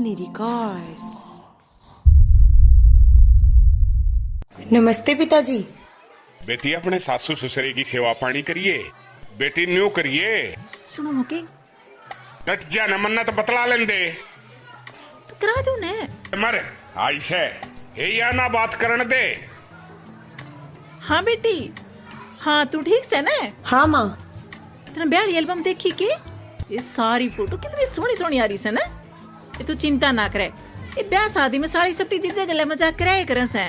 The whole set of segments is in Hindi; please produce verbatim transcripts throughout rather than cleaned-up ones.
Omni Records। नमस्ते पिताजी। बेटी अपने सासू ससुरे की सेवा पानी करिए, बेटी न्यू करिए। सुनो मुके, डट जा न मन्नत बतला लेंदे तो करा दो ने मर आई से हे या ना बात करने दे। हाँ बेटी, हाँ तू ठीक से ना? हाँ माँ। तेरा ब्याह एल्बम देखी के ये सारी फोटो कितनी सोनी सोनी आ रही से ना। ये तू चिंता ना करे, ये ब्याह शादी में सारी सबटी चीजें गले मजाक कराए करे से।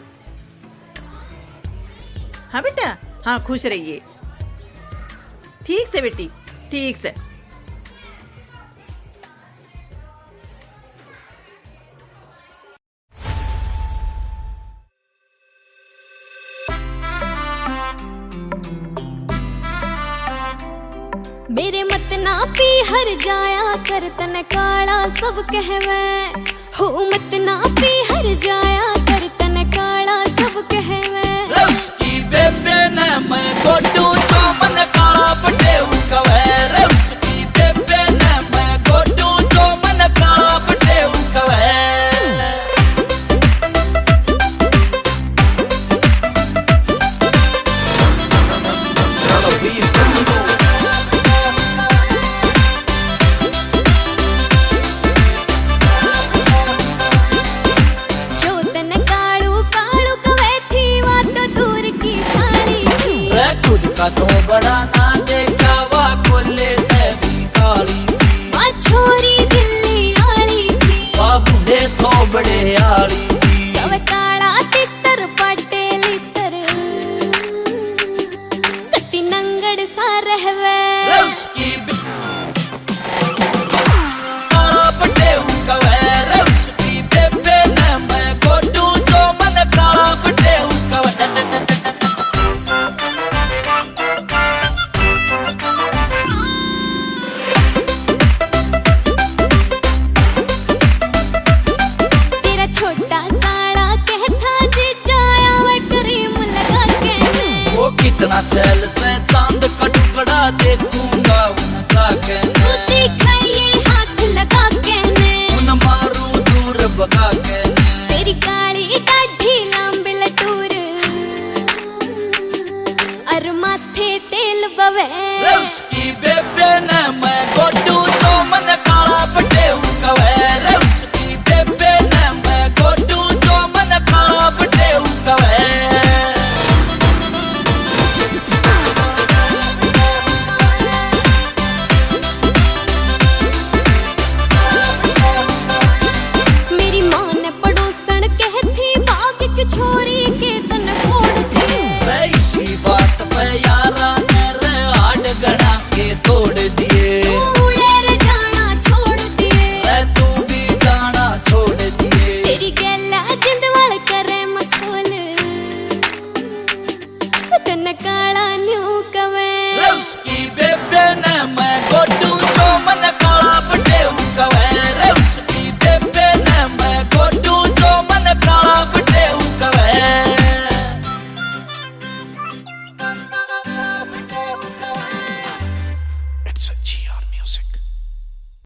हाँ बेटा, हाँ खुश रहिए। ठीक से बेटी, ठीक से। मेरे मत ना पी हर जाया कर तन काला सब कहवे, हो मत ना पी हर जाया कर तन काला सब कहवे। उसकी बेबे ने मैं गोटू जो मन काला पटे उकवे, उसकी बेबे ने मैं गोटू जो मन काला पटे उकवे। तो बड़ा ना देखा वा कोले ते भी काली थी, वा छोरी दिल्ली आली थी, वा बूढ़े तो बड़े आली थी। तब काला तितर पाटे लितर कति नंगड़ सा रहवे। उसकी काला पटे उकवे, उसकी बेबे ने मैं गोटू जो मन काला पटे उकवे। छोटा साड़ा कहता जी जाया वे क्रीम लगा के ने, वो कितना चैल से चांद का टुकड़ा देखूंगा उन जाके तू दिखाइए हाथ लगा के ने, उन मारू दूर भगा के ने। तेरी काली डाढ़ी लंबी लटूर और माथे तेल बवे। उसकी बेबे ने मैं गोटू